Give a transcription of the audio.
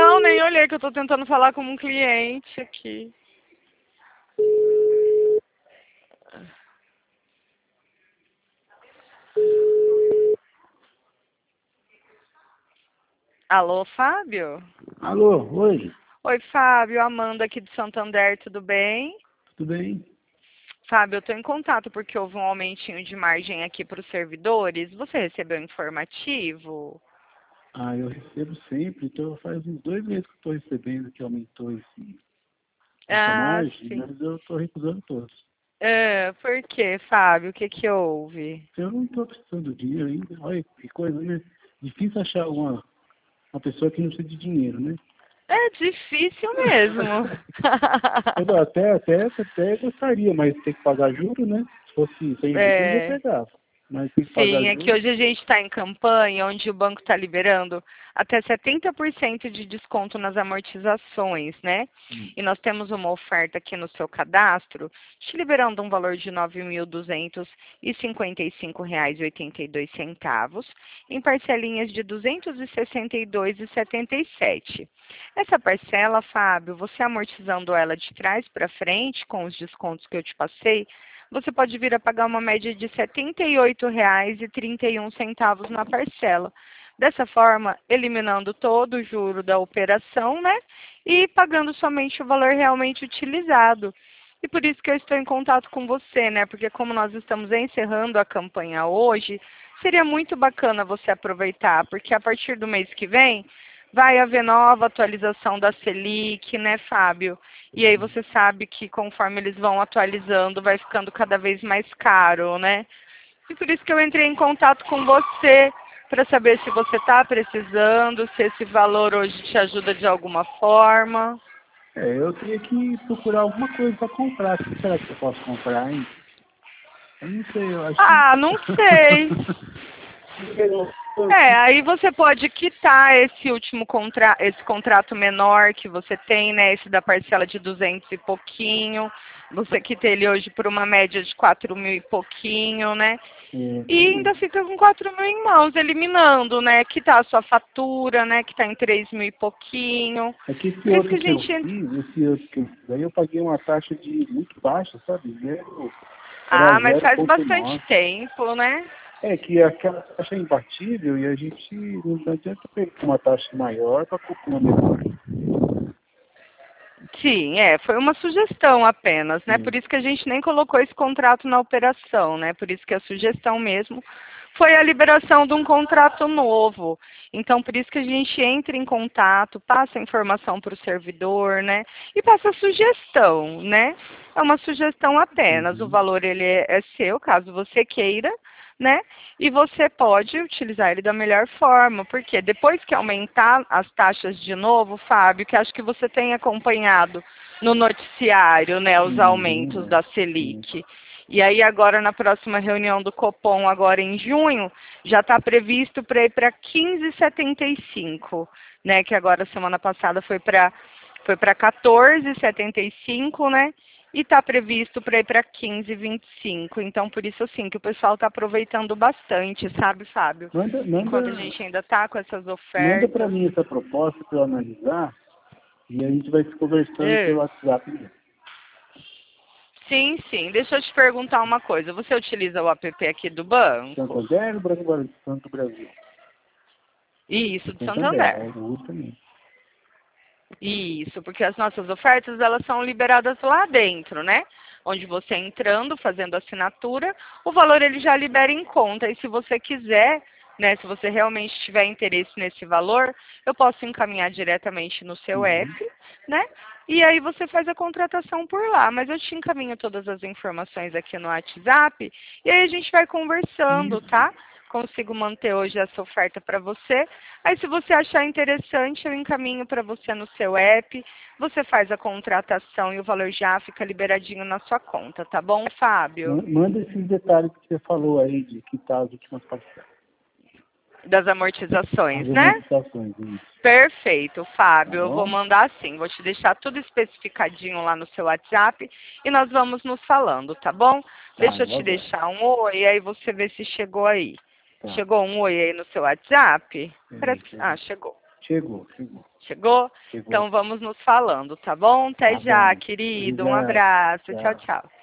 Não, nem olhei que eu tô tentando falar com um cliente aqui. Alô, Fábio? Alô, oi, Oi, Fábio, Amanda aqui de Santander, tudo bem? tudo bem? Fábio, eu estou em contato porque houve um aumentinho de margem aqui para os servidores. Você recebeu informativo? Ah, eu recebo sempre, então faz uns 2 meses que estou recebendo que aumentou essa Ah, margem, sim. mas eu estou recusando todos. Por quê, Fábio? O que que houve? Eu não estou precisando de dinheiro ainda, olha que coisa, né? Difícil achar uma pessoa que não precisa de dinheiro, né? É difícil mesmo. Eu até gostaria, mas tem que pagar juros, né? Se fosse sem juros, eu já É. pegava, mas tem que pagar Sim, é que juros. hoje a gente está em campanha onde o banco está liberando até 70% de desconto nas amortizações, né? Hum. E nós temos uma oferta aqui no seu cadastro, te liberando um valor de R$ 9.255,82, em parcelinhas de R$ 262,77. Essa parcela, Fábio, você amortizando ela de trás para frente, com os descontos que eu te passei, você pode vir a pagar uma média de R$ 78,31 na parcela. Dessa forma, eliminando todo o juro da operação, né? E pagando somente o valor realmente utilizado. E por isso que eu estou em contato com você, né? Porque como nós estamos encerrando a campanha hoje, seria muito bacana você aproveitar, porque a partir do mês que vem vai haver nova atualização da Selic, né, Fábio? E aí você sabe que conforme eles vão atualizando, vai ficando cada vez mais caro, né? E por isso que eu entrei em contato com você, para saber se você está precisando, se esse valor hoje te ajuda de alguma forma. Eu teria que procurar alguma coisa para comprar. O que será que eu posso comprar, hein? Eu não sei, eu acho que. Ah, não sei. Aí você pode quitar esse último esse contrato menor que você tem, né? Esse da parcela de 200 e pouquinho. Você quita ele hoje por uma média de 4.000 e pouquinho, né? E ainda fica com 4.000 em mãos, eliminando, né? Quitar a sua fatura, né? Que está em 3.000 e pouquinho. É que esse Por isso que outro a que eu gente... fiz, aí eu paguei uma taxa de muito baixa, sabe? Era Ah, mas faz bastante 0,9. tempo, né? É que aquela taxa é imbatível e a gente não adianta pegar uma taxa maior para comprar uma menor. Sim, foi uma sugestão apenas, né? Por Sim. isso que a gente nem colocou esse contrato na operação, né? Por isso que a sugestão mesmo foi a liberação de um contrato novo. Então, por isso que a gente entra em contato, passa a informação para o servidor, né? E passa a sugestão, né? É uma sugestão apenas. O Uhum. valor ele é seu, caso você queira, né? E você pode utilizar ele da melhor forma, porque depois que aumentar as taxas de novo, Fábio, que acho que você tem acompanhado no noticiário, né, os aumentos Uhum, da sim. Selic. E aí agora na próxima reunião do Copom, agora em junho, já está previsto para ir para 15,75, né? Que agora semana passada foi para 14,75, né? E está previsto para ir para 15,25. Então, por isso, assim, que o pessoal está aproveitando bastante, sabe, Fábio? Manda, Enquanto a manda, gente ainda está com essas manda para ofertas. mim essa proposta para eu analisar e a gente vai se conversando pelo É. WhatsApp mesmo. Sim, sim. Deixa eu te perguntar uma coisa. Você utiliza o app aqui do banco? Santander ou Banco do Brasil? Isso, de Santander, Santander. eu uso também. Isso, porque as nossas ofertas, elas são liberadas lá dentro, né? Onde você entrando, fazendo assinatura, o valor ele já libera em conta. E se você quiser, né, se você realmente tiver interesse nesse valor, eu posso encaminhar diretamente no seu app, Uhum. né? E aí você faz a contratação por lá. Mas eu te encaminho todas as informações aqui no WhatsApp e aí a gente vai conversando, Isso. tá? Consigo manter hoje essa oferta para você. Aí, se você achar interessante, eu encaminho para você no seu app. Você faz a contratação e o valor já fica liberadinho na sua conta, tá bom, Fábio? Manda esses detalhes que você falou aí de quitar as últimas parcelas. Das As amortizações, né? amortizações, isso. Perfeito, Tá Fábio. Eu vou bom? mandar sim. Vou te deixar tudo especificadinho lá no seu WhatsApp e nós vamos nos falando, tá bom? Tá, Deixa eu eu te aguardo. deixar um oi e aí você vê se chegou aí. Tá. Chegou um oi aí no seu WhatsApp? Peraí, Parece que... deixa eu Ah, ver. chegou. Chegou. Chegou? Chegou. Então vamos nos falando, tá bom? Até Tá já, bom. querido. Um Obrigado. abraço. Tchau, Tchau. tchau.